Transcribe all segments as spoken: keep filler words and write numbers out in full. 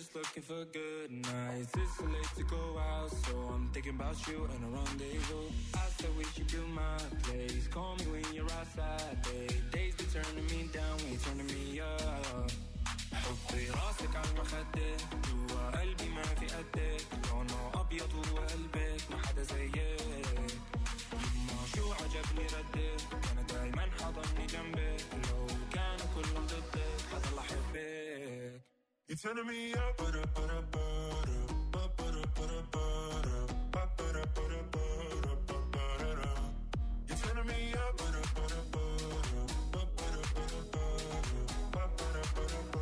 just looking for good nights. It's too late to go out, so I'm thinking about you and a rendezvous. I said we should do my place. Call me when you're outside, babe. Days be turning me down when you're turning me up. حطي راسك على المخدة جوا قلبي ما في قدك لونه أبيض وقلبك ما حدا زيك يما شو عجبني ردك أنا دايما حضني جنبك لو كانوا كلهم ضدك حضل أحبك. You're turning me up, ba da ba da ba da ba da ba da ba da ba da ba da ba da ba da da. You're turning me up, ba da ba da ba da ba da ba da ba da ba da ba da ba.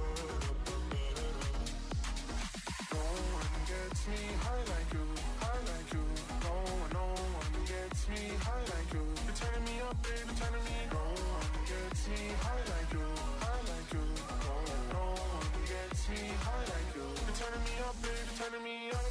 Me high like you, high like you. No one, no one gets me high like you. You're turning me up, baby, turning me. No one gets me high like you, high like you. No one, no one gets me high like you. You're turning me up, baby, turning me up.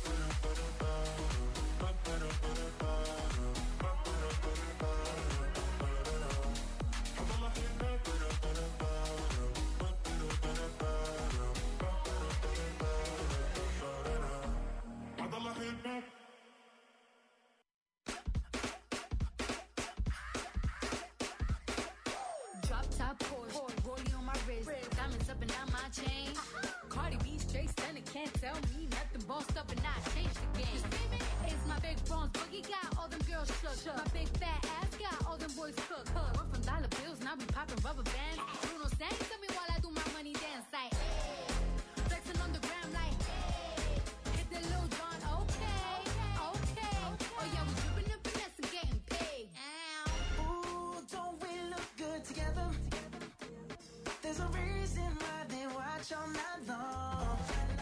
Drop top Porsche, rollie on my wrist, diamonds up and down my chain. Cardi B straight stunning, can't tell me nothing. Bossed up and I changed the game. It's my big bronze boogie, got all them girls shook. My big fat ass got all them boys cooked. We're from dollar bills, now we popping rubber bands. Bruno sang to me while I do my money dance like, hey. Flexing on the gram like, hey. Hit the Lil Jon, okay, okay. Oh yeah, we dripping and finesse and getting paid. Ooh, don't we look good together? There's a reason why they watch all night long.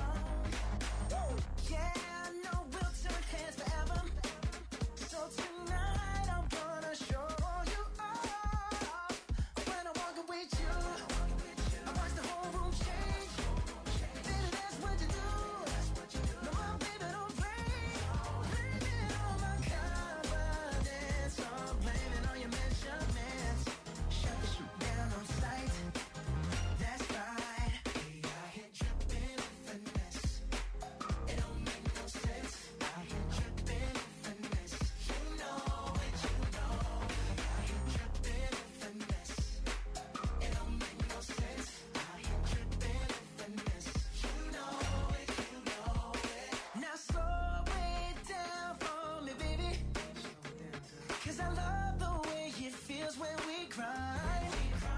Yeah, I know we'll turn heads forever. So tonight I'm gonna show you off. When I'm walking with you, I watch the whole room change. Baby, that's what you do. No, my baby, don't play. Blame it on my confidence. I'm blaming on your measurements. Shut the shoot down on sight. That's right. Hey, I hit dripping with finesse. It don't make no sense. I hit dripping with finesse. You know it, you know it. I hit dripping with finesse. It don't make no sense. I hit dripping with finesse. You know it, you know it. Now slow it down for me, baby. 'Cause I love the way it feels when we grind.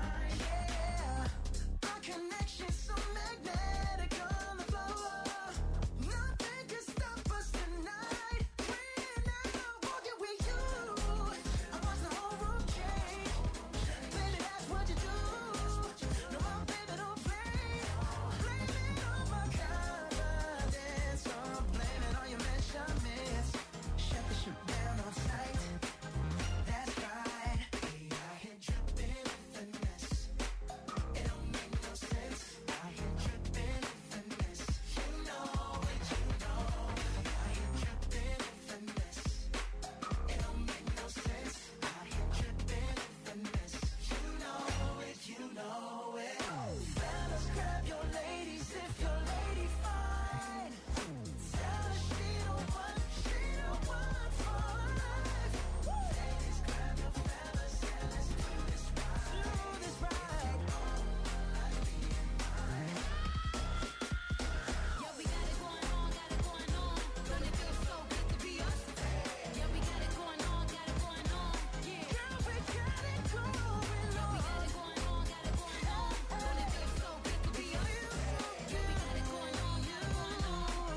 Yeah, our connection's so magnetic on the floor. Nothing can stop us tonight. When I'm walking with you, I watch the whole room change. Baby, that's what you do. No, my baby, don't play. Blame it on my confidence. I'm blaming on your measurements. Shut the shoot down on sight. That's right. Hey, I hit dripping with finesse. It don't make no sense. I hit dripping with finesse. You know it, you know it. I hit dripping with finesse. It don't make no sense. I hit dripping with finesse. You know it, you know it. Fellas, grab your ladies if your lady fine. Tell her she don't want, she don't want for life. Ladies, grab your fellas and let's do this right. Do this right. Yeah, we got it going on, got it going on. Don't it feel so good to be us? Yeah, we got it going on, got it going on. Yeah, Girl, we got it going on. yeah, we got it going on, got it going on. Don't it feel so good to be us? Yeah, we got it going on, got it going on.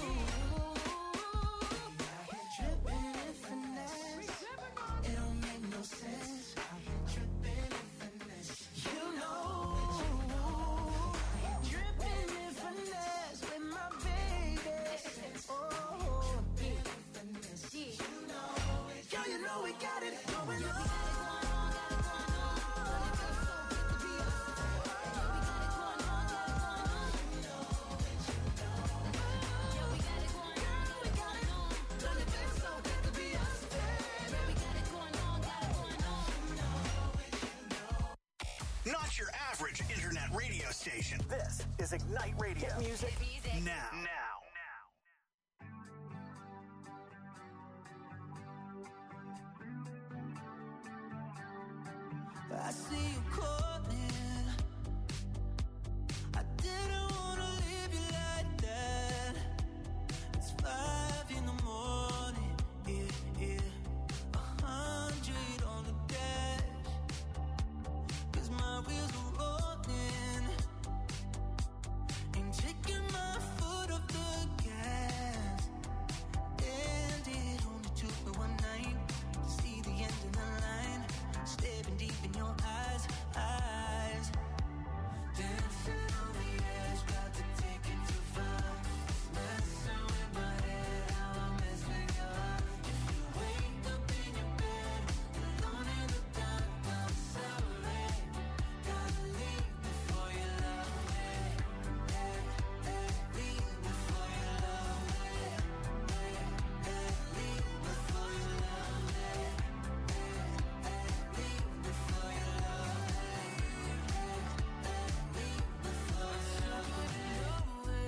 I hit dripping with finesse. It don't make no sense. I hit dripping with finesse. You know, I hit dripping with finesse with my baby. Oh, finesse. You know it. Girl, you know we got it going on. Not your average internet radio station. This is Ignite Radio. Music now. Now. I see you calling. I didn't wanna leave you like that. It's five in the morning, yeah, yeah. A hundred on the dash, 'cause my wheels are rolling. Ain't taking my foot off the gas. And it only took me one night to see the end of the line. Staring deep in your eyes, eyes. Dancing on the edge, about to take it too far. Messing with my head, how I mess with your heart. If you wake up in your bed, alone in the dark, I'm sorry. Gotta leave before you love me. Hey, hey, leave before you love me. Hey, hey, leave before you love me. Hey, hey, leave before you love me. Hey, hey, leave before you love me.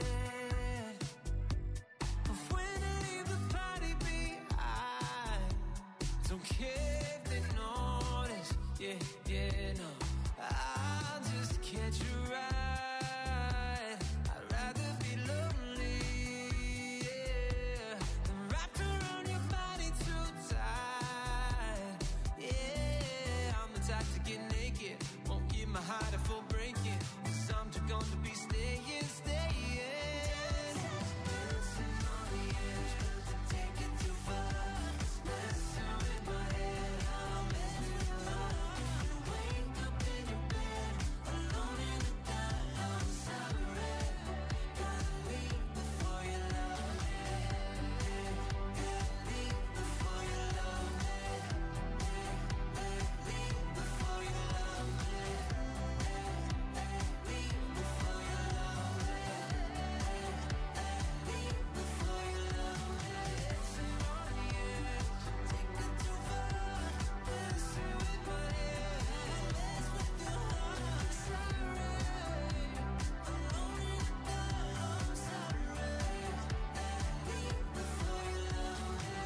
But when I leave the party behind, don't care if they notice. Yeah, yeah, no. I'll just catch a ride. I'd rather be lonely, yeah, than wrapped around your body too tight. Yeah, I'm the type to get naked, won't give my heart a full breaking, 'cause I'm too gone to be staying, staying. Dancing on the edge, about to take it too far. Messing with my head, I'll mess with your heart. You wake up in your bed, alone in the dark, I'm sorry. Gotta leave before you love me. Hey, hey, leave before you love me. Hey, hey, leave before you love me. Hey, hey, leave before you love me. Hey, hey, leave before you love me. Dancing on the edge, take it too far. Messing with my head, mess with your heart. Sorry, alone in the dark, I'm sorry. Leave before you love me.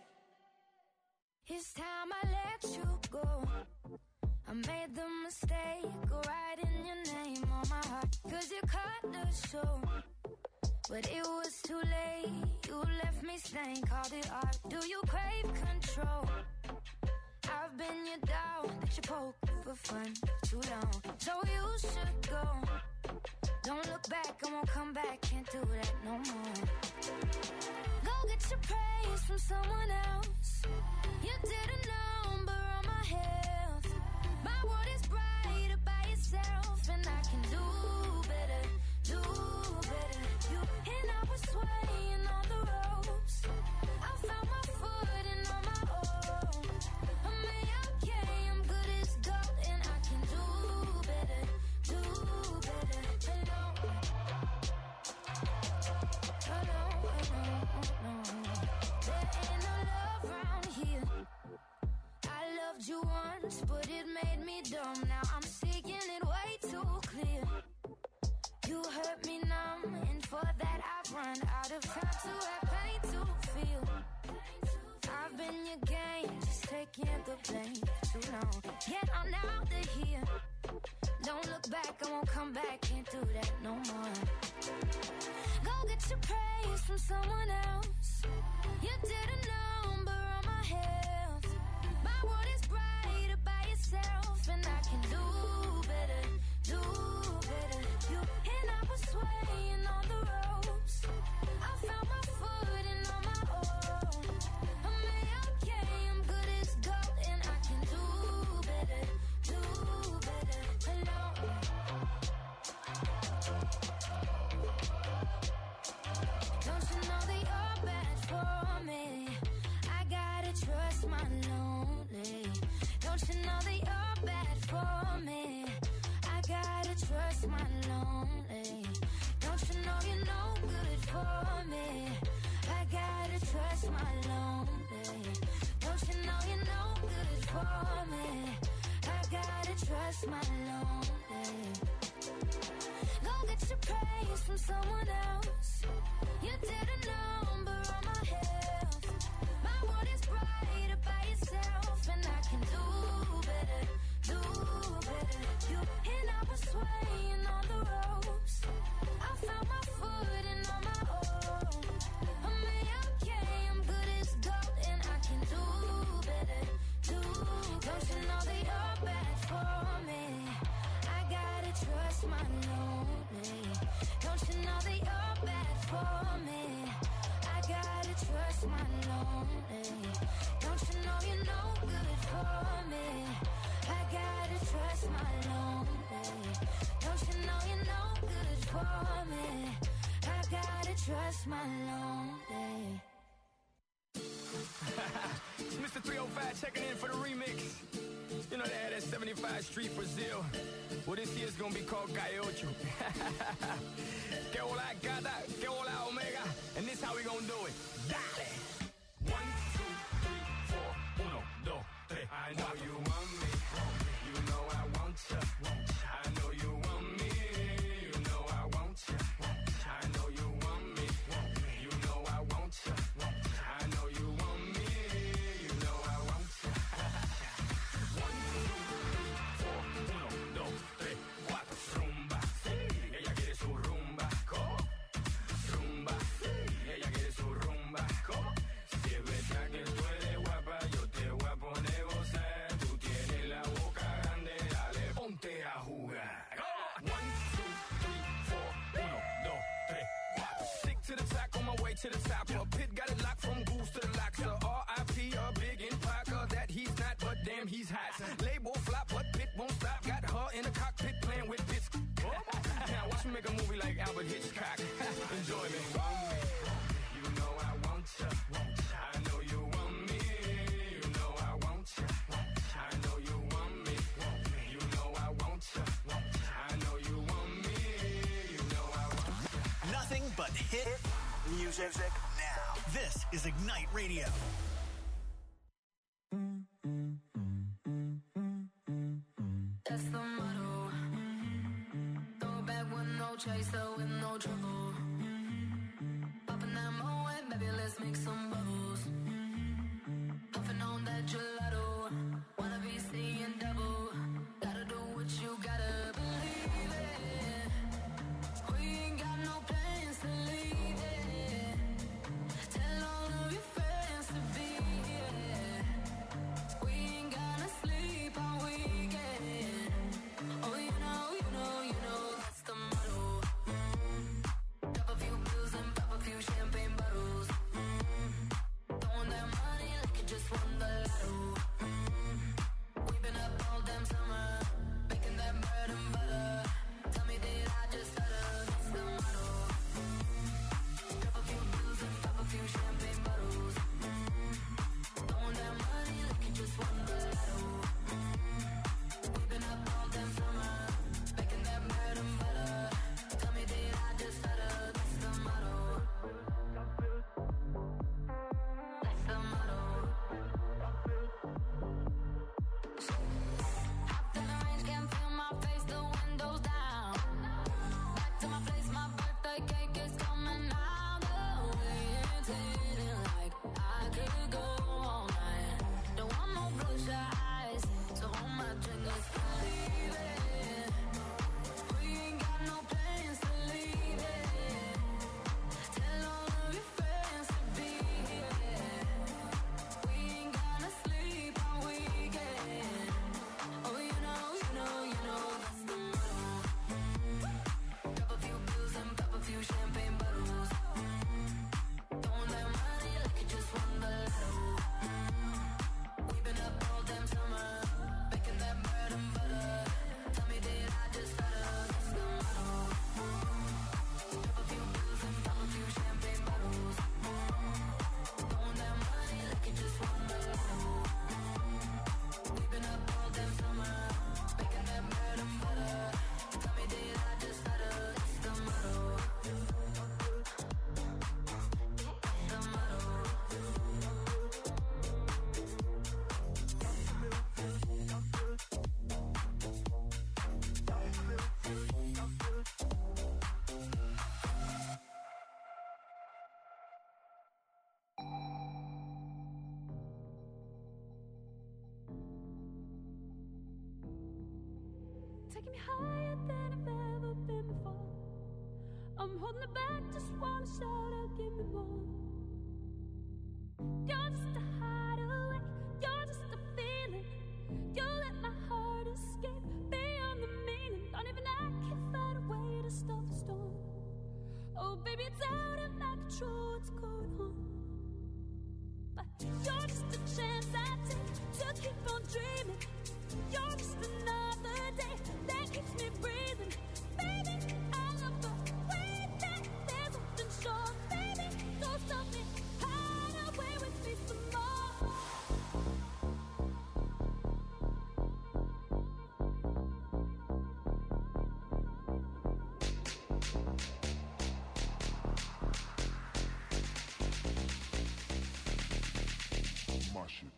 It's time I let you go. I made the mistake of writing your name on my heart, 'cause you cut the show. But it was too late, you left me stained, called it art. Do you crave control? I've been your dog that you poke for fun for too long. So you should go. Don't look back, I won't come back, can't do that no more. Go get your praise from someone else. You didn't number on my health. My world is brighter by yourself, and I can do better, do better. You and I was swaying on the ropes. I found my footing on my own. I'm okay, I'm good as gold, and I can do better, do better. Hello, hello, hello, no. There ain't no love around here. I loved you once, but it made me dumb. Now I'm seeing it way too clear. You hurt me numb, and for that I've run out of time to have pain to feel. I've been your game, just taking the blame for too long. Yet I'm out of here. Don't look back, I won't come back, can't do that no more. Go get your praise from someone else. You didn't number on my health. My world is brighter by yourself, and I can do better, do better. You and I was swaying on the ropes. I found my footing on my own. I'm okay, I'm good as gold, and I can do better, do better. Hello. Don't you know that you're bad for me? I gotta trust my lonely. Don't you know that you're bad for me? I gotta trust my lonely. Don't you know you're no good for me? I gotta trust my lonely. Don't you know you're no good for me? I gotta trust my lonely. Go get your praise from someone else. You didn't number on my health. My world is brighter by yourself, and I can do better, do trust my lonely. Don't you know that you're bad for me? I gotta trust my lonely. Don't you know you're no good for me? I gotta trust my lonely. Don't you know you're no good for me? I gotta trust my lonely. It's Mister three oh five checking in for the remix. You know they had that seventy-five Street Brazil. Well, this year's gonna be called Gaiocho. Que hola gata, que hola omega. And this how we gonna do it. Dale! One, two, three, four, uno, dos, tres. I know you want me. You know I want ya. I know you want me. You know I want ya. I know you want me. You know I want ya. I know you want me. You know I want ya. One, two, three, four, uno, dos, tres, cuatro. Rumba, ella quiere su rumba, co. Rumba, ella quiere su rumba, co. Si es verdad que tú eres guapa, yo te voy a poner gozar. Tú tienes la boca grande, dale, ponte a jugar. One, two, three, four, uno, dos, tres, cuatro. Stick to the top, on my way to the top. A pit got it locked from goose to the locks. R I P a big in Parker, that he's not, but damn he's hot. Label flop, but Pit won't stop. Got her in the cockpit playing with bits. Now watch me make a movie like Albert Hitchcock. Enjoy me. You know I want ya. I know you want me. You know I want ya. I know you want me. You know I want ya. I know you want me. You know I want ya. Nothing but hit music now. This is Ignite Radio. That's the motto. Throw back with no chaser, with no trouble. Popping that moe, baby, let's make some bubbles. Puffing on that gelato. Wanna be seeing double. Gotta do what you gotta believe it. We ain't got no plans to leave it. Tell all of your friends to be here. We ain't gonna sleep all weekend. Oh, you know, you know, you know, that's the motto. Mm. Drop a few pills and pop a few champagne bottles. Mm. Throwing that money like you just won the lotto. Mm. We've been up all damn summer, making that bread and butter. Tell me, did I just stutter? That's the motto. Mm. Drop a few pills and pop a few champagne bottles. Mm. Throwing that money like you just won the lotto. Mm. We've been up all damn summer, making that bread and butter. Tell me, did I just stutter? That's the motto. That's the motto. Hopped in the range, can't feel my face, the windows down. Back to my place, my birthday cake is coming out. The way it's hitting like I could go all night. Don't want no bloodshot eyes, so hold my drink, let's believe it. We ain't got no plans to leave it. Tell all of your friends to be here. We ain't gonna sleep all weekend. Oh, you know, you know, you know, that's the motto. Mm. Drop a few pills and pop a few champagne bottles. Mm. Throwing that money like you just won the lotto. Mm. We've been up all damn summer, making that bread and butter. Tell me, did I just stutter? That's the motto. Drop a few pills and pop a few champagne bottles. Mm. Throwing that money like you just won the lotto. Mm. We've been up all damn summer, making that bread and butter. Tell me, did I just stutter? That's the motto. That's the motto. Taking me higher than I've ever been before. I'm holding it back, just wanna shout out, give me more. You're just a hideaway, you're just a feeling. You let my heart escape beyond the meaning. Don't even I can baby, it's out of my control what's going on. But you're just a chance I take to keep on dreaming. You're just another day that keeps me breathing. Baby, I love the way that there's something sure. Baby, don't stop me, hide away with me some more. My shit.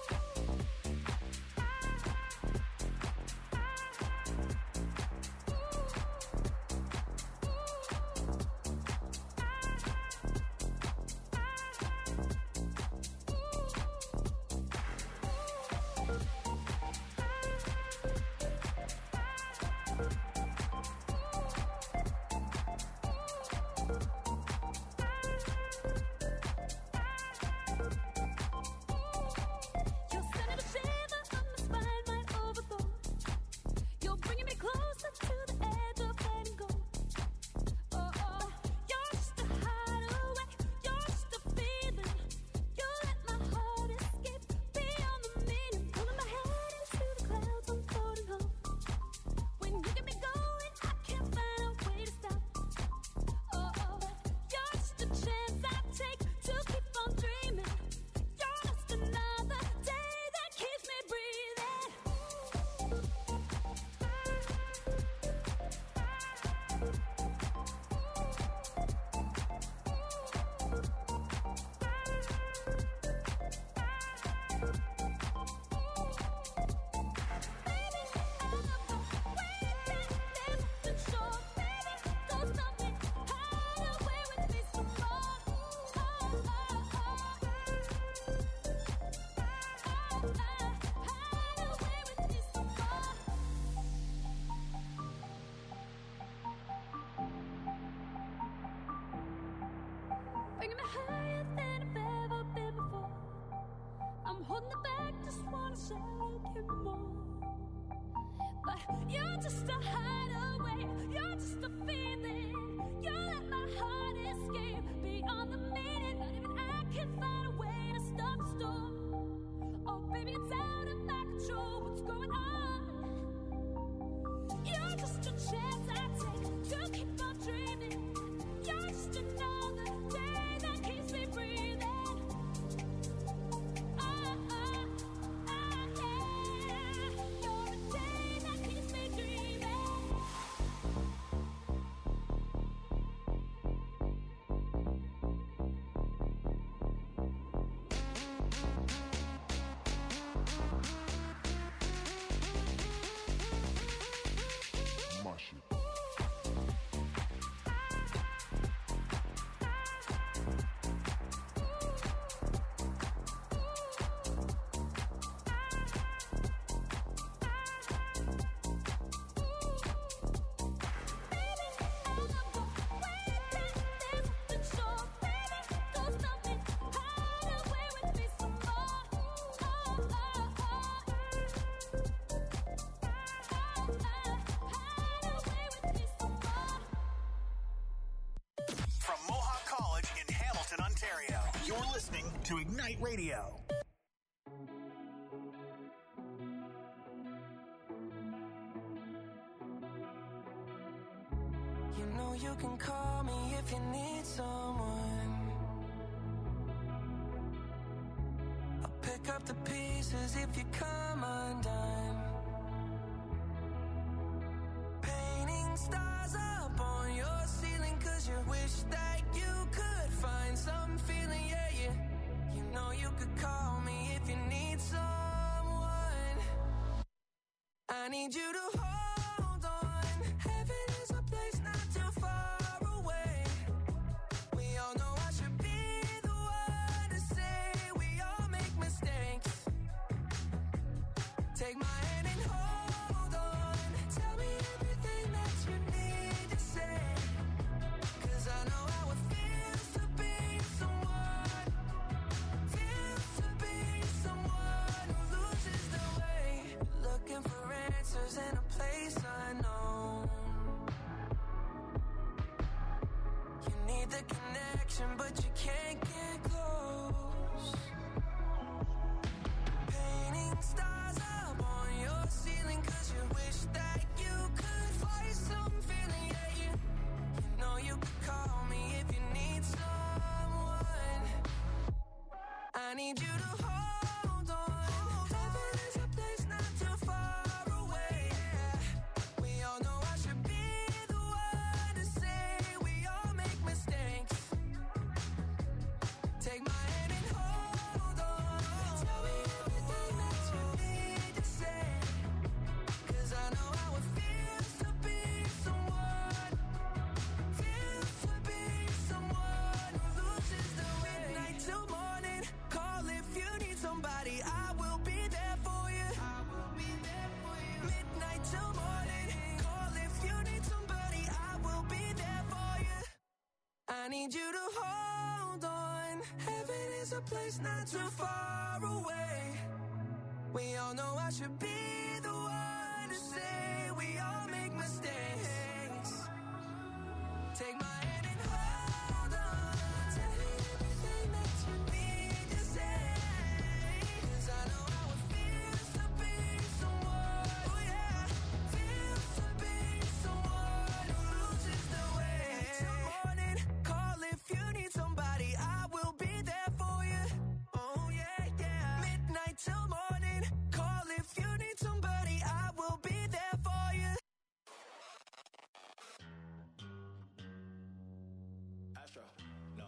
You're sending a shiver up my spine, might overflow. You're bringing me closer to the edge of letting go. Oh, oh, you're just a hideaway, you're just a feeling. You let my heart escape beyond the meaning. Pulling my head into the clouds, I'm floating home. When you get me going, I can't find a way to stop. Oh, oh, you're just a chance I take to keep on dreaming. You're just another day that keeps me breathing. Baby, I love the way that there's something sure. Baby, don't stop me, hide away with me some more. Oh, oh, oh. Hide away with me some more. Bringing me higher than I've ever been before. I'm holding it back, just wanna shout, give me more. But you're just a hideaway, you're just a feeling. You let my heart escape beyond the meaning. Not even I can find a way to stop the storm. Oh, baby, it's out of my control what's going on. You're just a chance I take to keep on dreaming. You're just another day that keeps me breathing. Ah, ah, ah, yeah. You're a day that keeps me dreaming. My shit. From Mohawk College in Hamilton, Ontario, you're listening to Ignite Radio. You know you can call me if you need someone. I'll pick up the pieces if you come undone. Painting stars up on your ceiling 'cause you wish that you could find some feeling, yeah, yeah. You know you could call me if you need someone. I need you to hold on. Heaven is a place not too far away. We all know I should be the one to say we all make mistakes. Take my hand and hold on. Tell me everything that you need to say. 'Cause I know how it feels to be someone. Feels to be someone who loses their way. Looking for answers in a place need you to hold on. Heaven is a place not too far away. We all know I should be the one to say we all make mistakes. Take my hand and hold on. Tell me everything that you need to say. 'Cause I know how it feels to be someone, oh yeah, feels to be someone who loses the way. Till morning, call if you need somebody, I will be there for you. Oh yeah, yeah. Midnight till morning, call if you need somebody, I will be there for you. Astro, no.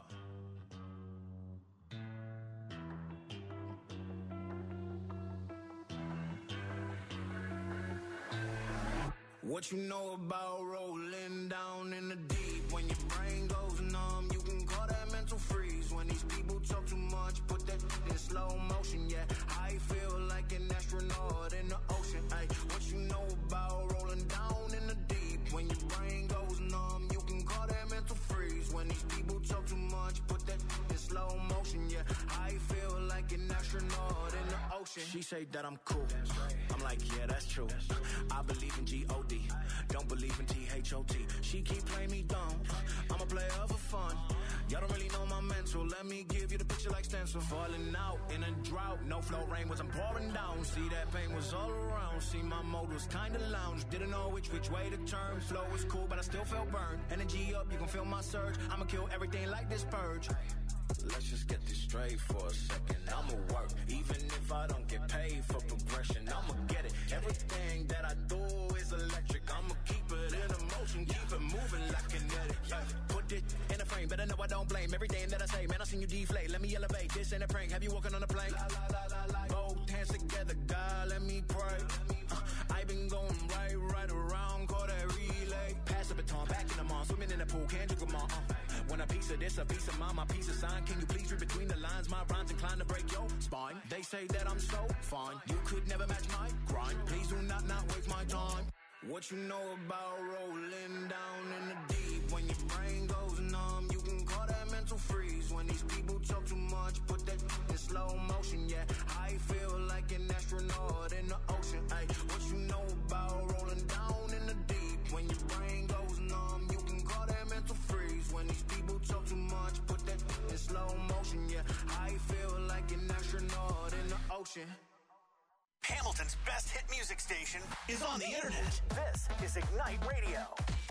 What you know about rolling down in the deep? When your brain goes numb, you can call that mental freeze. When these people talk too much, put that in slow motion, yeah. I feel like an astronaut in the ocean, ay. What you know about rolling down in the deep? When your brain goes numb, you can call that mental freeze. When these people talk too much, put that in slow motion, yeah. I feel like an astronaut in the ocean. She say that I'm cool. I'm like, yeah, that's true. I believe in G O D, don't believe in T H O T. She keep playing me dumb. I'm a player for fun. Y'all don't really know my mental. Let me give you the picture like stencil. Falling out in a drought. No flow rain wasn't pouring down. See, that pain was all around. See, my mode was kinda lounge. Didn't know which which way to turn. Flow was cool, but I still felt burned. Energy up, you can feel my surge. I'ma kill everything like this purge. Let's just get this straight for a second. I'ma work, even if I don't get paid for progression. I'ma get it. Everything that I do is electric. I'ma keep it in motion, keep it moving like kinetic. Yeah. Put it in a frame, better know I don't blame everything that I say. Man, I seen you deflate. Let me elevate. This ain't a prank. Have you walking on a plane? La, la, la, la, la. Both hands together, God, let me pray. Uh, I been going right, right around, call that relay. Pass the baton, back in the mall, swimming in the pool, can't drink them all. Uh. When a piece of this, a piece of mine, my piece of sign. Can you please read between the lines? My rhymes inclined to break your spine. They say that I'm so fine. You could never match my grind. Please do not not waste my time. What you know about rolling down in the deep? When your brain goes numb, you can call that mental freeze. When these people talk too much, put that in slow motion, yeah. I feel like an astronaut in the ocean, ay. What you know about rolling down in the deep? When your brain goes numb, you can call that mental freeze. When these people talk too much, put that in slow motion, yeah. I feel like an astronaut in the ocean. Hamilton's best hit music station is on the internet. This is Ignite Radio.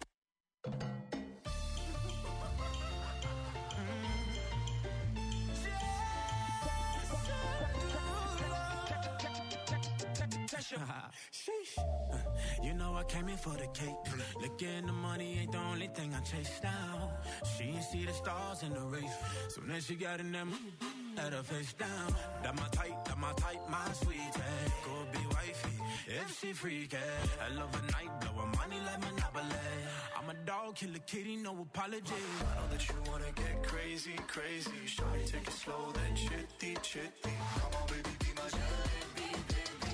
Sheesh. You know I came in for the cake. Looking the money ain't the only thing I chase down. She ain't see the stars in the race. So then she got in them, had her face down. That my type, that my type, my sweetie. Go be wifey, if she freaky. I love a night, blow her money like Monopoly. I'm a dog, kill a kitty, no apology. I know that you wanna get crazy, crazy. Shawty, take it slow, then chitty, chitty. Come on, baby, be my jalebi, baby.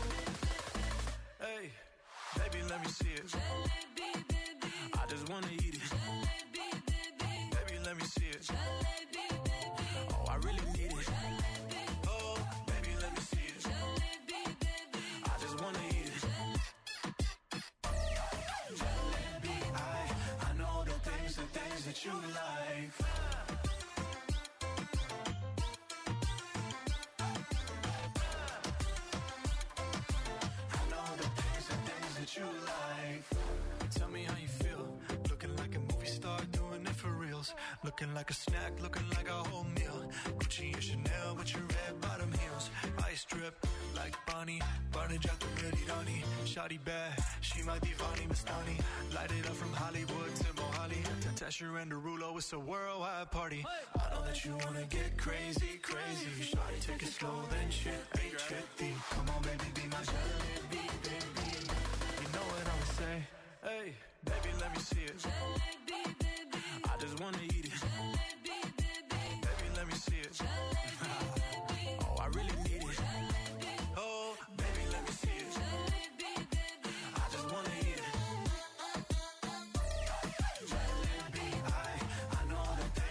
Hey, baby, let me see it. Jalebi, baby. I just wanna eat it. Jalebi, baby. Baby, let me see it. Jalebi, baby. Oh, I really need it. Jalebi. Oh, baby, let me see it. Jalebi, baby. I just wanna eat it. Jalebi, I, I know the things, the things that you like. I know the things, the things that you like. Tell me how you feel. Looking like a movie star, doing it for reals. Looking like a snack, looking like a whole meal. Gucci and Chanel with your red bottom heels. Ice drip like Bonnie, Barney Jack the Ready Donnie. Shawty bad, she might be Vani Mastani. Light it up from Hollywood to Mohali. Tasher and Derulo, it's a worldwide party. I know that you wanna get crazy, crazy. Shawty, take it slow, then chitty, chitty. Come on, baby, be my jalebi, baby. You know what I'ma say? Hey, baby, let me see it. Jalebi, baby. I just wanna eat it. Jalebi, baby. Baby, let me see it. Jalebi, baby. Oh, I really need it. Jalebi. Oh, baby, let me see it. Jalebi, baby. I just wanna eat it. Jalebi, I, I know the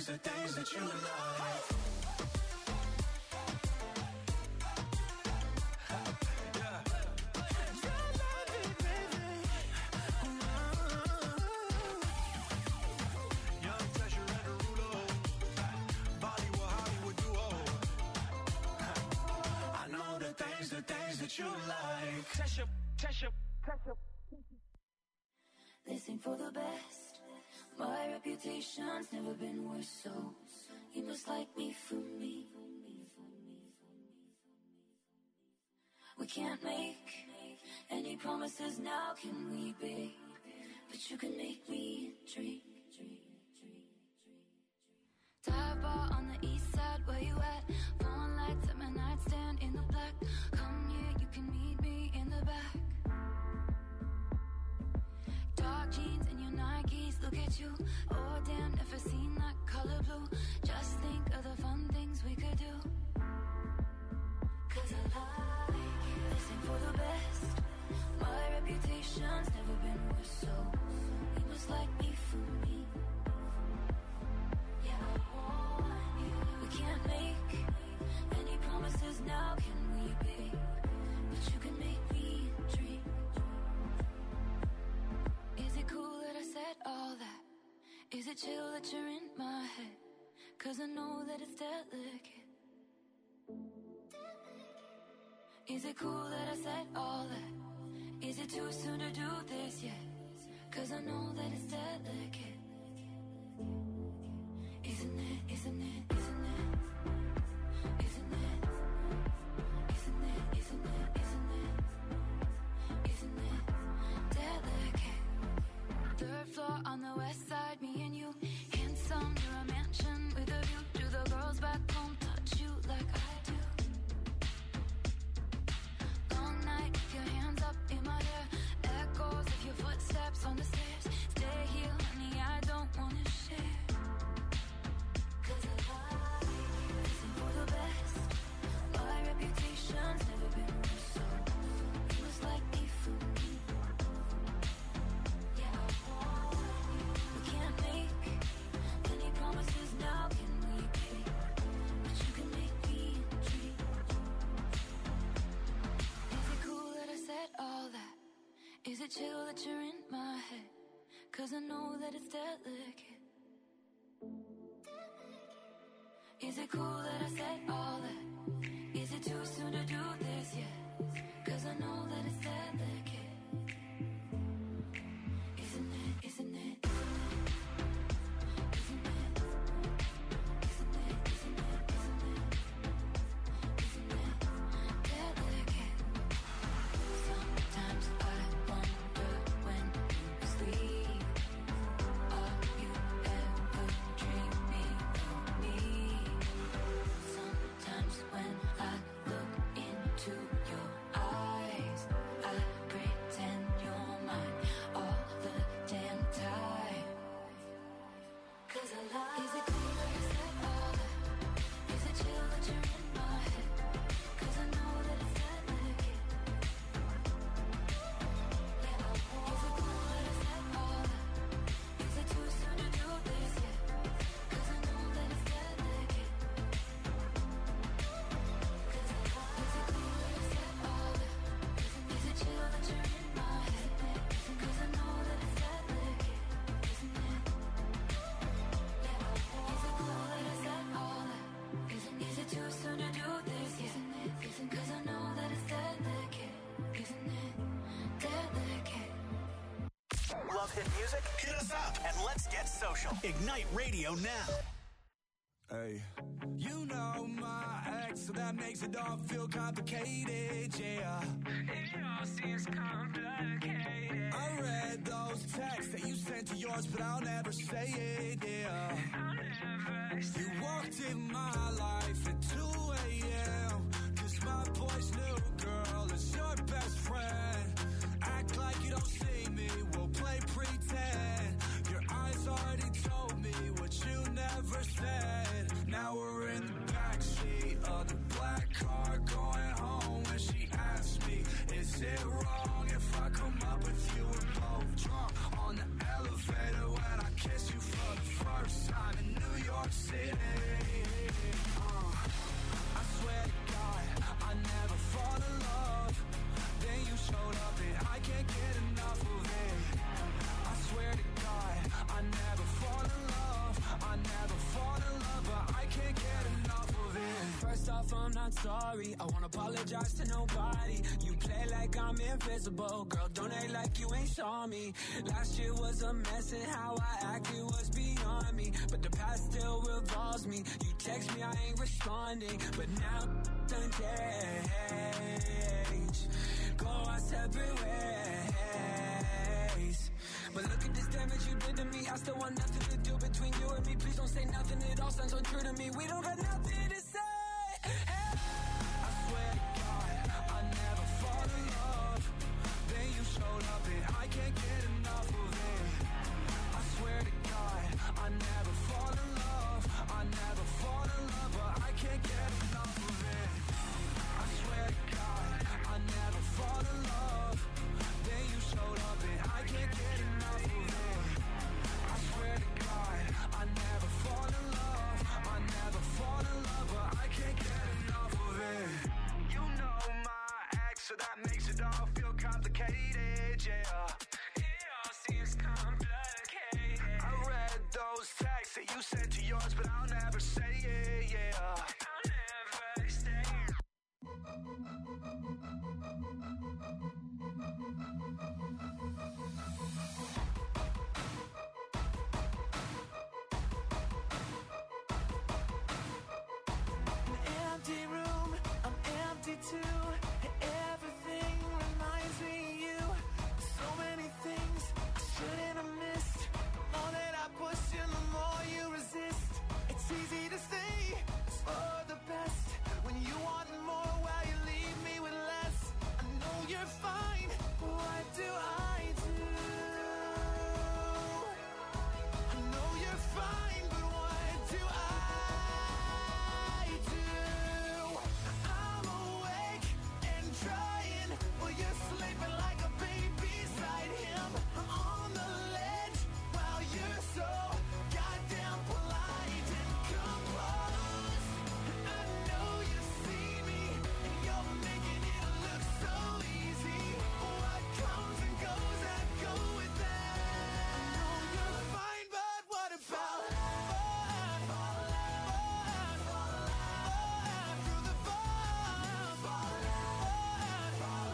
the things that you like. You like. Touch up, touch up, touch up. They sing for the best. My reputation's never been worse, so you must like me for me. We can't make any promises now, can we, babe? But you can make me dream. Dive bar on the east side, where you at? Phone lights at my nightstand in the black. Come here, you can meet me in the back. Dark jeans and your Nikes, look at you. Oh damn, never seen that color blue. Just think of the fun things we could do. Cause I like it. Listen for the best. My reputation's never been worse, so you must like me for me. Yeah, I want you. We can't make any promises now, can we, babe? But you can make me dream. Is it cool that I said all that? Is it chill that you're in my head? Cause I know that it's delicate. Is it cool that I said all that? Is it too soon to do this yet? Cause I know that it's delicate. Isn't it, isn't it, isn't it? Isn't it? Isn't it, isn't it, isn't it? Isn't it delicate? Third floor on the west side, me and you. Handsome, near a mansion with a view. Do the girls back home touch you like I do? Long night, your hands up in my hair. Echoes of your footsteps on the stairs. Stay here, honey, I don't wanna share. Cause I like you. Listen for the best. My reputation's never been worse, so you must like me for me. Yeah, I want you. We can't make any promises now, can we, babe? But you can make me dream. Is it cool that I said all that? Is it chill that you're in my head? Cause I know that it's delicate. Is it cool that I said all that? Is it too soon to do this yet? Cause I know that it's delicate. Isn't it, isn't it, isn't it? Isn't it? Isn't it, isn't it, isn't it? Isn't it delicate? Sometimes I wonder when you sleep, are you ever dreaming of me? Sometimes when I look into your eyes, I pretend you're mine all the damn time. Cause I like. Is it cool that I said all that? Is it chill that you're in my head? Cause I know that it's delicate. Yeah, I want. Is it cool that I said all that? Is it too soon to do this yet? Cause I know that it's delicate. Cause I like. Is it cool that I said all that? Is it chill that you're in my head? Cause I know that it's delicate. Isn't it? Yeah, I want. Is it cool that I said all that? Isn't, is it too soon to do this yet? Isn't it? Isn't, cause I know that it's delicate. Isn't it? Delicate. Love hit music? Hit us up and let's get social. Ignite Radio now. Hey, you know my ex, so that makes it all feel complicated, yeah. It all seems complicated. I read those texts that you sent to yours, but I'll never say it, yeah. I'll never say You walked in my life at two a.m. Cause my boy's new girl is your best friend. Act like you don't see me, we'll play pretend. Your eyes already told me what you never said. Now we're in the backseat of the black car going home. When she asked me, is it wrong if I come up with you? We're both drunk on the elevator when I kiss you for the first time in New York City. I'm not sorry. I won't apologize to nobody. You play like I'm invisible. Girl, don't act like you ain't saw me. Last year was a mess and how I acted was beyond me. But the past still revolves me. You text me, I ain't responding. But now done change. Go our separate ways. But look at this damage you did to me. I still want nothing to do between you and me. Please don't say nothing, it all sounds untrue to me. We don't got nothing to say. Hey. I swear to God, I never fall in love. Then you showed up and I can't get enough of it. I swear to God, I never fall in love. I never fall in love, but I can't get enough of it. I swear to God, I never fall in love. Then you showed up and I can't get enough of it. I swear to God, I never fall in love. I never fall in love, but I can't get enough of it. You know my ex, so that makes it all feel complicated, yeah. It all seems complicated. I read those texts that you sent to yours, but I'll never say it, yeah. I'll never stay. An empty room, I'm empty too. Everything reminds me of you. So many things I shouldn't have missed. The more that I push you, the more you resist. It's easy to say it's for the best when you want more while you leave me with less. I know you're fine, but what do I do? I know you're fine, but what do I do? I'm awake and trying, while you're sleeping like a baby beside him. I'm on the ledge while you're so goddamn polite and composed. I know you see me and you're making it look so easy. What comes and goes, I go with that. I know you're fine, but what about fun? Fun, fun, fun, through the fun, fun, fun,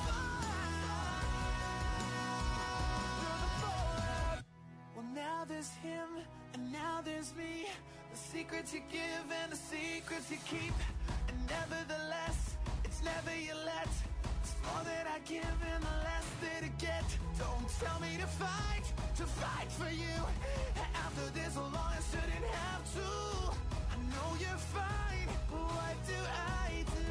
fun. Well, now there's him, and now there's me. The secrets you give and the secrets you keep. And nevertheless, it's never you let. It's more that I give and the less that I get. Don't tell me to fight, to fight for you. After this long, I shouldn't have to. I know you're fine, but what do I do?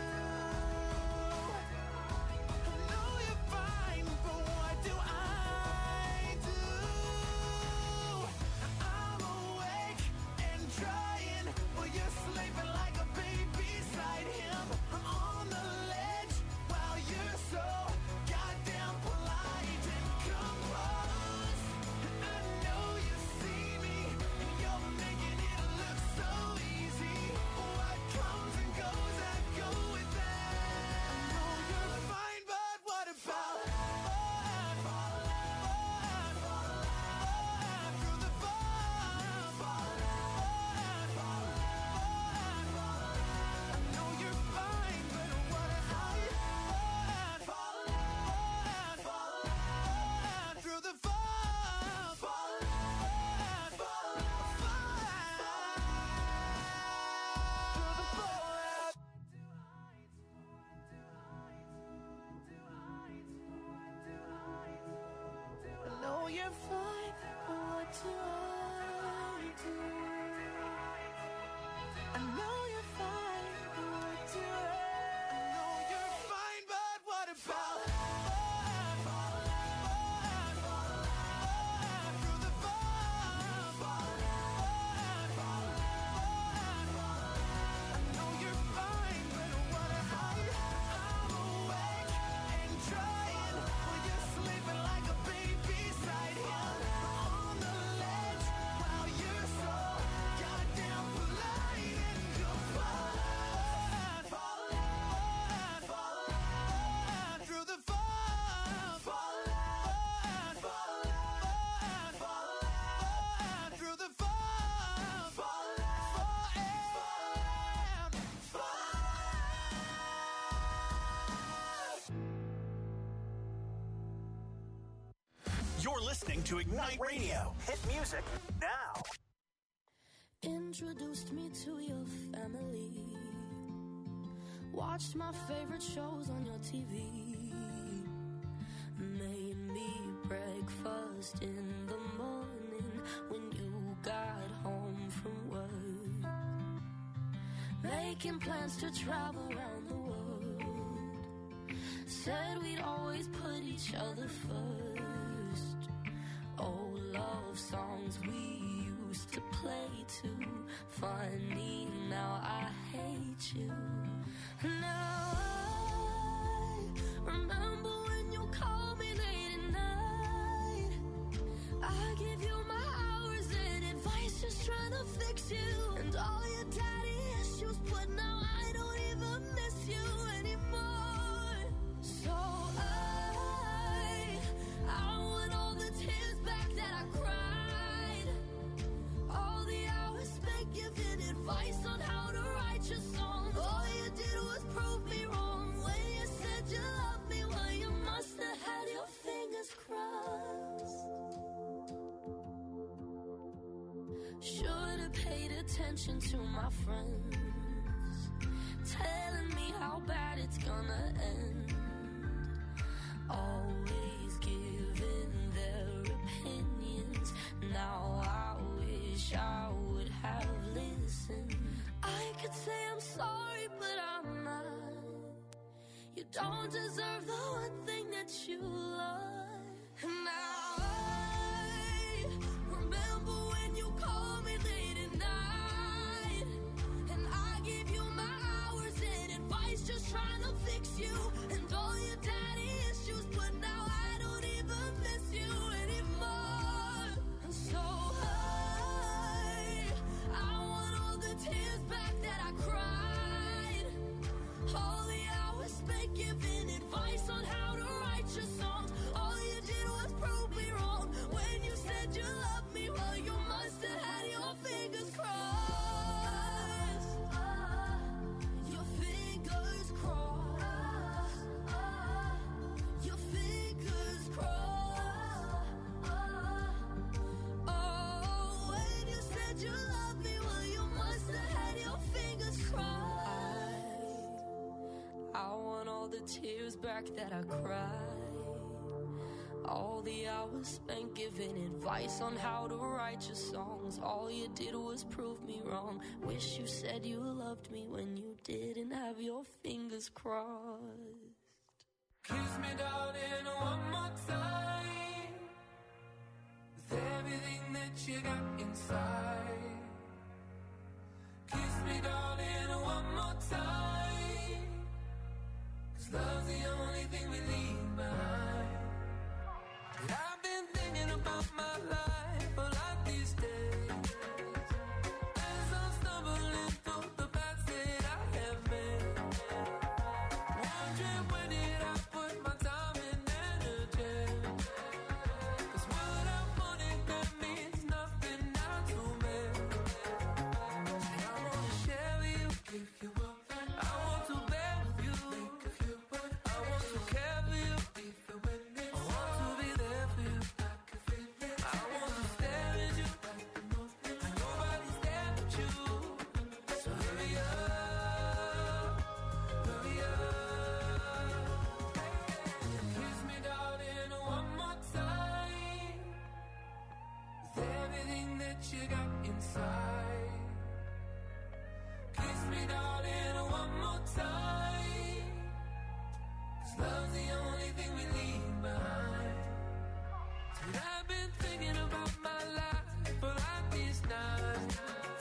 I know you're fine, but what do I do? I'm awake and trying, while you're sleeping like a baby beside him. I'm on the ledge while you're so goddamn polite and composed. I know you see me and you're making it look so easy. What comes and goes, I go with that. I know you're fine, but what about fun? Fun, fun, through the fun, fun, fun, listening to Ignite Radio. Hit music now. Introduced me to your family. Watched my favorite shows on your T V. Made me breakfast in the morning when you got home from work. Making plans to travel around the world. Said we'd always put each other first. Old love songs we used to play too. Funny, now I hate you. Now I remember when you called me late at night. I give you my hours and advice, just trying to fix you. And all your daddy issues, but now I don't even miss you anymore. So I, I want all the tears back that I cried. All the hours spent giving advice on how to write your songs. All you did was prove me wrong. When you said you loved me, well, you must have had your fingers crossed. Should have paid attention to my friends, telling me how bad it's gonna end. Always giving their opinions. Now I wish I would have listened. I could say I'm sorry, but I'm not. You don't deserve the one thing that you love. And now I remember when you called me late at night. And I gave you my hours and advice, just trying to fix you. And all your daddy issues, but now I don't even miss you anymore. And so I, I want all the tears back that I cried. All the hours spent giving advice on how to write your songs. All you did was prove me wrong. When you said you loved me, well, you must have had your fingers crossed. Your fingers crossed. Your fingers crossed. Oh, when you said you loved me, well, you must have had your fingers crossed. I want all the tears back that I cried. All the hours spent giving advice on how to write your songs. All you did was prove me wrong. Wish you said you loved me when you didn't have your fingers crossed. Kiss me, darling, one more time. With everything that you got inside. Kiss me, darling, one more time. 'Cause love's the only thing we leave behind. And I've been thinking about my life a lot these days. As I'm stumbling through the paths that I have made. Wondering where did I put my time and energy. 'Cause what I wanted, that means nothing now to me. And I wanna share with you, give you up. I want to bear with you, think of you. I want to care for you, even when it's I want to be there for you, I can feel it. I want to stare at you, and nobody's there but you. So hurry up, hurry up. Kiss me, darling, one more time. With everything that you got inside. Kiss me, darling, one more time. 'Cause love's the only thing we leave behind. And I've been thinking about my life a lot these nights.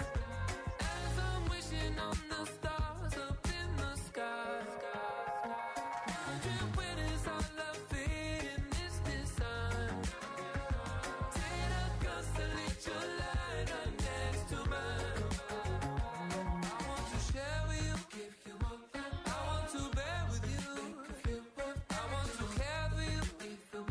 As I'm wishing on the stars up in the sky. Wondering where does our love fit in this design. Did I constellate your light right next to mine? I want to share with you, give you up. I want to bear with you. I want to care for you, even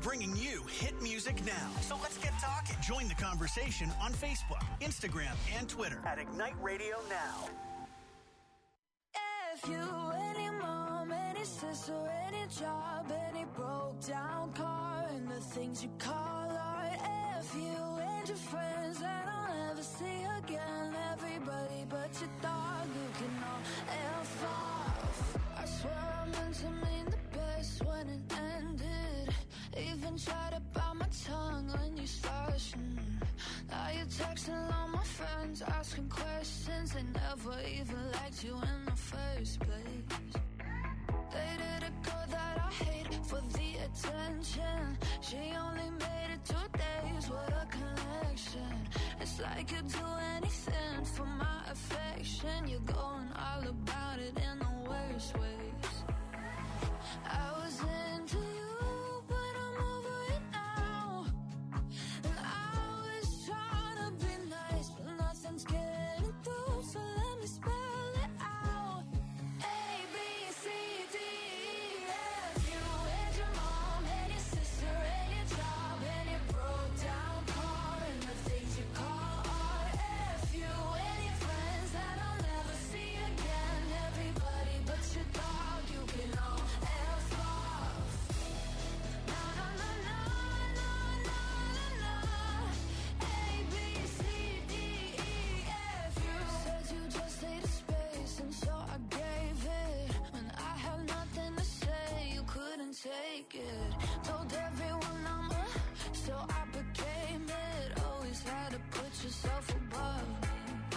bringing you hit music now. So let's get talking. Join the conversation on Facebook, Instagram, and Twitter at Ignite Radio Now. If you, any mom, any sister, any job, any broke down car, and the things you call art. If you and your friends that I'll never see again, everybody but your dog, you can all F off. I swear I meant to mean the best when it ended. Even tried to bite my tongue when you started. Mm. Now you're texting all my friends, asking questions. They never even liked you in the first place. Dated a girl that I hate for the attention. She only made it two days with a connection. It's like you'd do anything for my affection. You're going all about it in the worst ways. I was into you, but I'm over it now. And I was trying to be nice, but nothing's getting through. So let me spell it out. A, B, C, D, E, F. You and your mom and your sister and your job and your broke down car and the things you call art. F. You and your friends that I'll never see again. Everybody but your dog, you can all F off. No, no, no, no, no, no, no, no. A, B, C, D, E, F. You said you just needed space, and so I gave it. When I had nothing to say, you couldn't take it. Told everyone I'm a, so I became it. Always had to put yourself above me.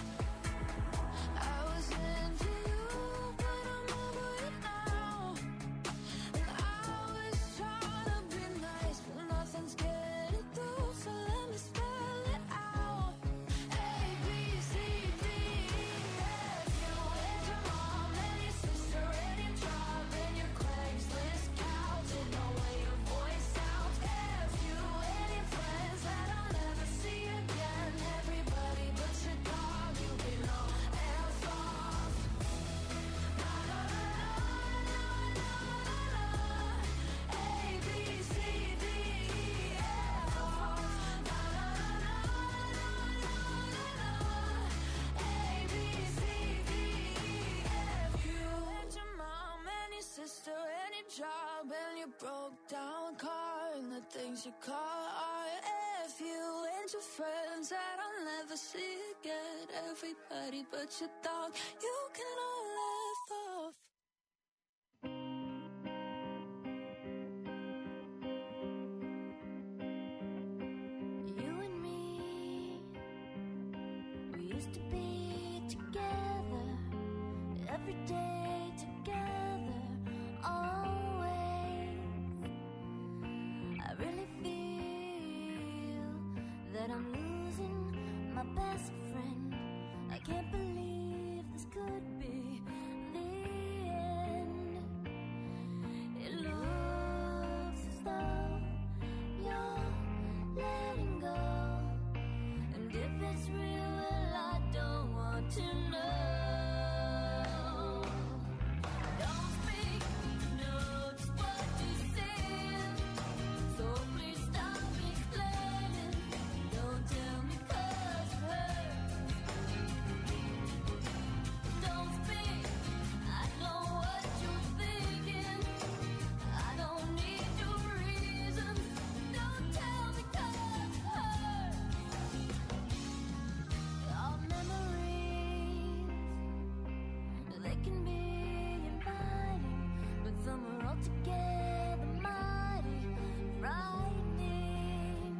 I was into you, but I'm over it now. And I was trying to be nice, but nothing's getting through. So let me spell it out. A, B, C, D, E, F. You and your mom and your sister and your job and your Craigslist couch and the way your voice sounds. F. You and your friends that I'll never see again. Everybody but your dog, you can all F off. No, no, no, no, no, no, no. A, B, C, D, E, F off. No, no, no, no, no, no, no. A, B, C, D, E, F. You and your mom and your sister and your job and your broke down car and the things you call art. F. You and your friends that I'll never see again. Everybody but your dog, you can all F off. You and me, we used to be together, every day together, always. I really feel that I'm losing my best friend. I can't believe this could be the end. It looks as though you're letting go, and if it's real, well, I don't want to know. Don't speak, know just what you said, so please stop explaining. Don't tell me 'cause it hurts. Don't speak, I know what you're thinking. I don't need your reasons. Don't tell me 'cause it hurts. Our memories, they can be inviting, but some are altogether mighty frightening.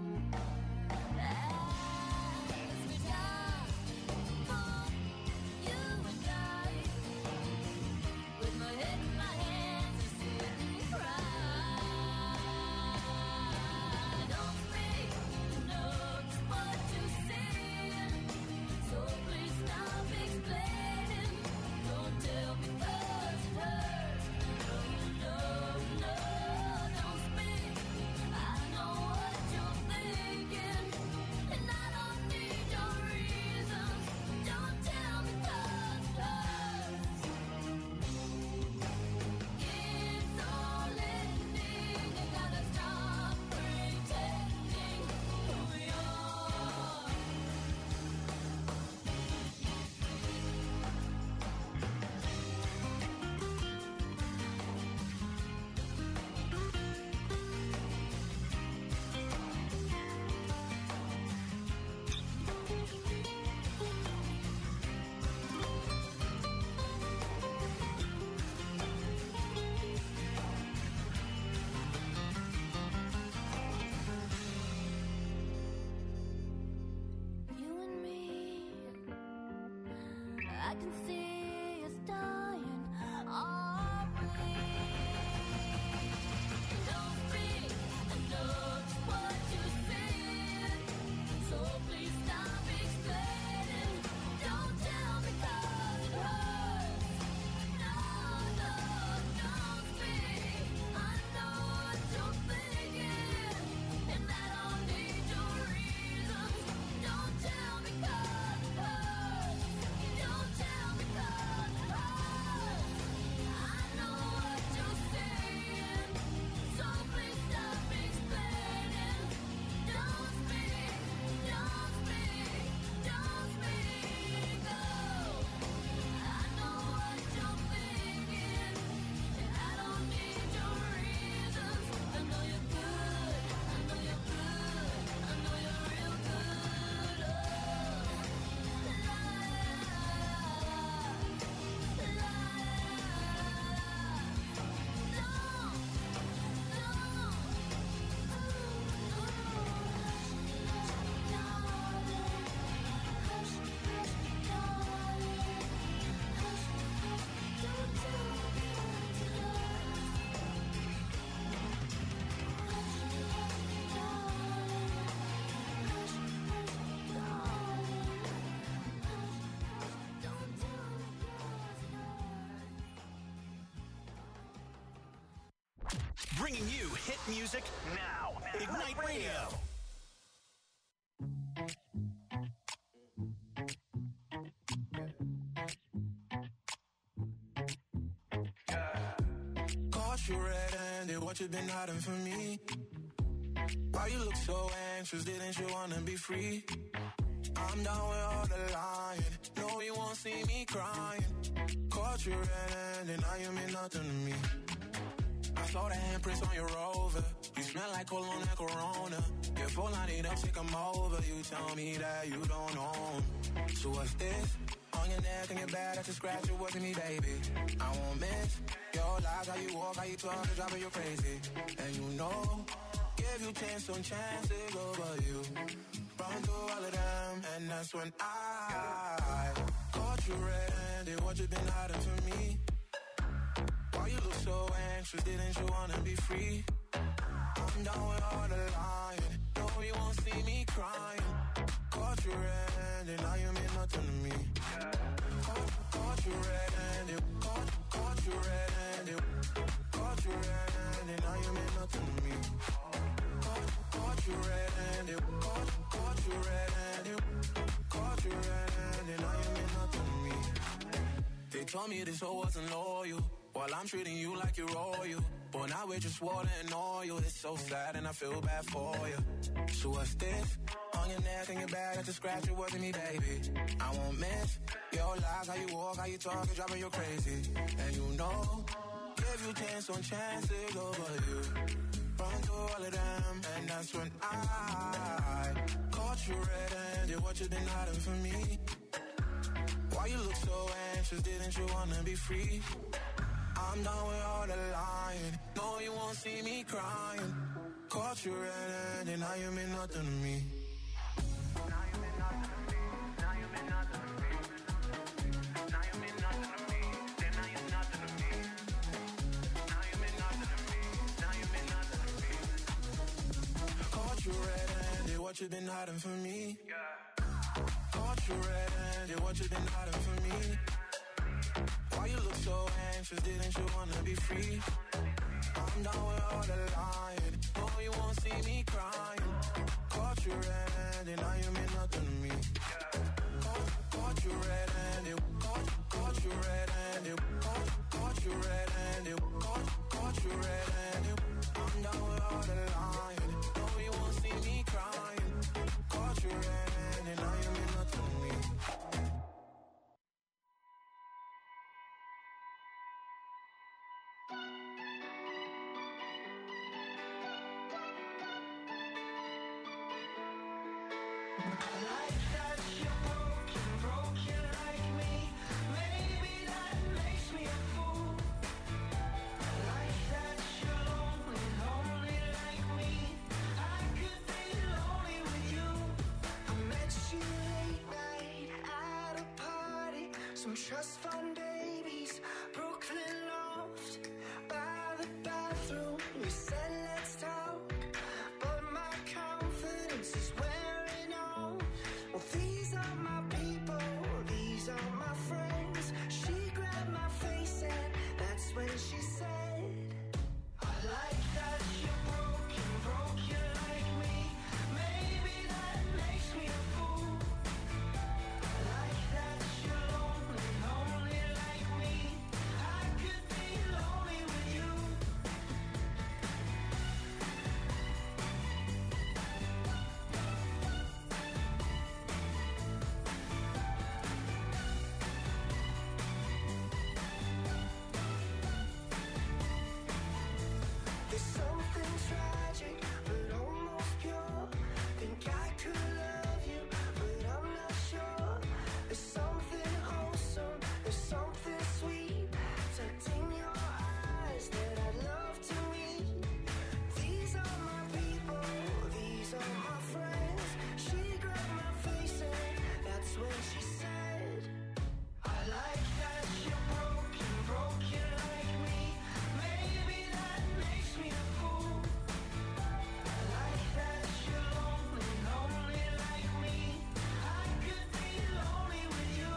As we die for you and I, with my head in my hands, I sit and cry. Don't speak, know just what you said, so please stop explaining. Don't tell me I can see us dying. Are we? Don't speak, I know just what you're saying. So please stop explaining. Don't tell me 'cause it hurts. No, no, don't speak. I know what you're thinking, and I don't need your reasons. Don't tell me 'cause it hurts. Don't tell me 'cause it hurts. I know what you're saying, so please stop explaining. Don't speak, don't speak, don't speak. Oh, I know what you're thinking, and I don't need your reasons. I know you're good, I know you're good, I know you're real good. Oh, la, la, Bringing you hit music now. Ignite Radio. Caught you red-handed, what you been hiding from me? Why you look so anxious, didn't you wanna be free? I'm down with all the lying, no you won't see me crying. Caught you red-handed, now you mean nothing to me. I saw the handprints on your Rover, you smell like cologne and Corona. Your phone line it up, take 'em over, you tell me that you don't own. So what's this? On your neck and your back, that's a scratch, it wasn't me, baby. I won't miss your lies, how you walk, how you talk, it's driving you crazy. And you know, give you chance on chances over you. Run through all of them, and that's when I caught you red-handed, what you been hiding from me? Why you look so anxious, didn't you wanna be free? I'm down with all the lying, no you won't see me crying. Caught you red-handed, now you mean nothing to me. Caught, caught you red-handed, caught, caught you red-handed, caught you red-handed, now you mean nothing to me. Caught, caught you red-handed, caught, caught you red-handed, caught you red-handed, now you mean nothing to me. They told me this hoe wasn't loyal, while I'm treating you like you're royal. But now we're just water and oil. It's so sad and I feel bad for you. So what's this? On your neck and your back, that's a scratch, it wasn't me, baby. I won't miss your lies, how you walk, how you talk, it's driving you crazy. And you know, give you chance on chances over you. Run through all of them, and that's when I caught you red-handed, what you been hiding from me? Why you look so anxious, didn't you wanna be free? I'm done with all the lying, no you won't see me crying. Caught you red-handed, now you mean nothing to me. Now you mean nothing to me, now you mean nothing to me. Now you mean nothing to me, then now you're nothing to me. Now you mean nothing to me, now you mean nothing to me. Caught you red-handed, what you been hiding from me? Caught you red-handed, what you been hiding from me? Why you look so anxious, didn't you wanna be free? I'm down with all the lying, no you won't see me crying. Caught you red-handed, now you mean nothing to me. Caught, caught you red-handed, caught, caught you red-handed, caught, caught you red-handed, caught, caught you red-handed. I'm down with all the lying, no you won't see me crying. Caught you red-handed, now you mean nothing to me. Like that you're broken, broken some trust fund babies, Brooklyn loft, by the bathroom. You said let's talk, but my confidence is wearing off. Well, these are my people, these are my friends. She grabbed my face and that's when she said, I like that you're broken, broke you like me. Maybe that makes me a fool. I like that you're lonely, lonely like me. I could be lonely with you. There's something tragic, but almost pure. Think I could love you, but I'm not sure. There's something wholesome, there's something sweet tucked in your eyes that I'd love to meet. These are my people, these are my friends. She grabbed my face and that's when she said, I like that you're broken, broke you like me. Maybe that makes me a fool. I like that you're lonely, lonely like me. I could be lonely with you.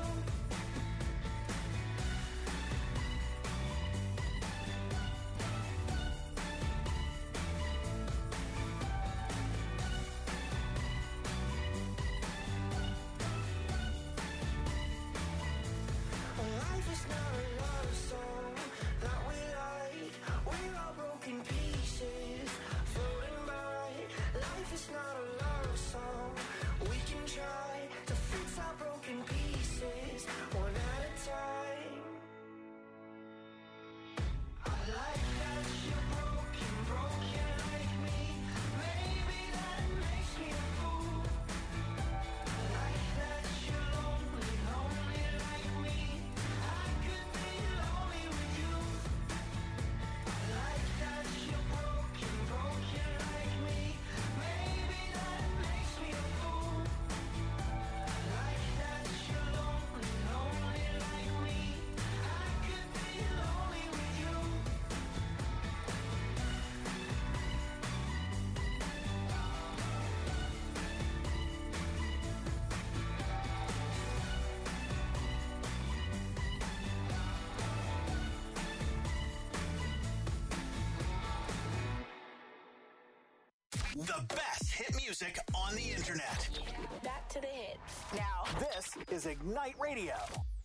Life is not a love song that we like. We're all broken pieces floating by. Life is not a love song. We can try to fix our broken pieces one at a time. I like that you're broken, broke you like me. Maybe that makes me a fool. I like that you're lonely, lonely like me. I could be lonely with you. I like that you're broken, broke you like me. Maybe that makes me a fool. I like that you're lonely, lonely like me. I could be lonely with you. The best hit music on the internet. Back to the hits. Now, this is Ignite Radio.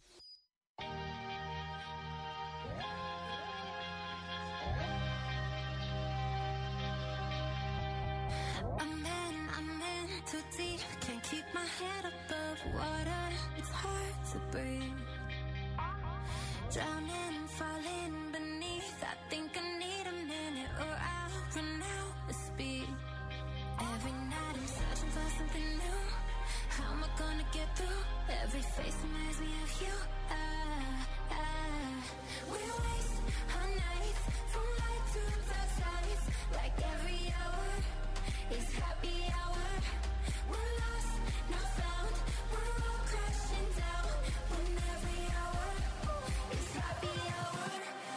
I'm in, I'm in too deep. Can't keep my head above water. It's hard to breathe. Drowning, falling beneath. I think I need a minute or I'll run out of speed. Every night I'm searching for something new. How am I gonna get through? Every face reminds me of you. Ah, ah. We waste our nights from light to dark sides. Like every hour is happy hour. We're lost, not found. We're all crashing down. When every hour is happy hour.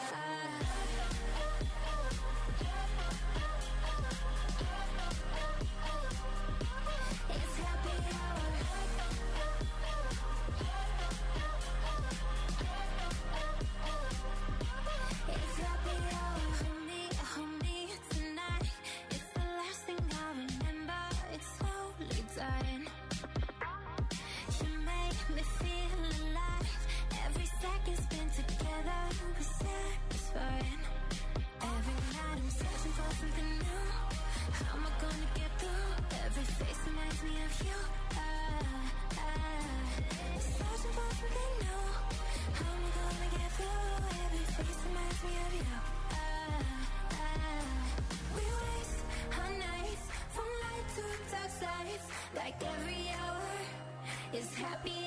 It's happy hour. It's happy hour. Hold me, hold me tonight. It's the last thing I remember. It's slowly dying. You make me feel alive. Every second spent together was satisfying. Every night I'm searching for something new. How am I gonna get through? Every face reminds me of you. Ah, ah. Searching for something new. How am I gonna get through? Every face reminds me of you. Ah, ah. We waste our nights from light to dark sides. Like every hour is happy